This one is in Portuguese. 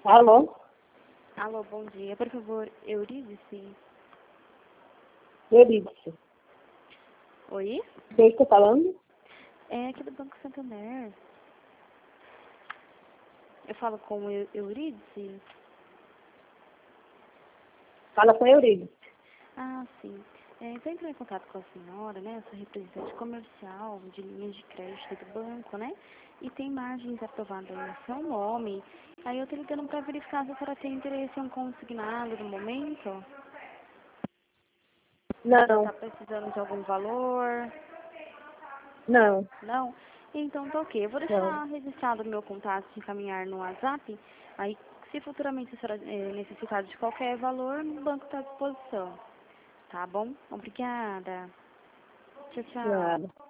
Alô? Alô, bom dia. Por favor, Eurídice? Eurídice. Oi? Quem está falando? É aqui do Banco Santander. Eu falo com Eurídice? Fala com a Eurídice. Ah, sim. Estou entrando em contato com a senhora, né? Eu sou representante comercial de linhas de crédito do banco, né? E tem margens aprovadas no seu nome. Aí eu estou ligando para verificar se a senhora tem interesse em um consignado no momento. Não, Está precisando de algum valor? não, Não? Então tá ok. Eu vou não. deixar registrado o meu contato e encaminhar no WhatsApp. Aí, se futuramente a senhora necessitar de qualquer valor, o banco está à disposição. Tá bom? Obrigada. Tchau, tchau. Nada.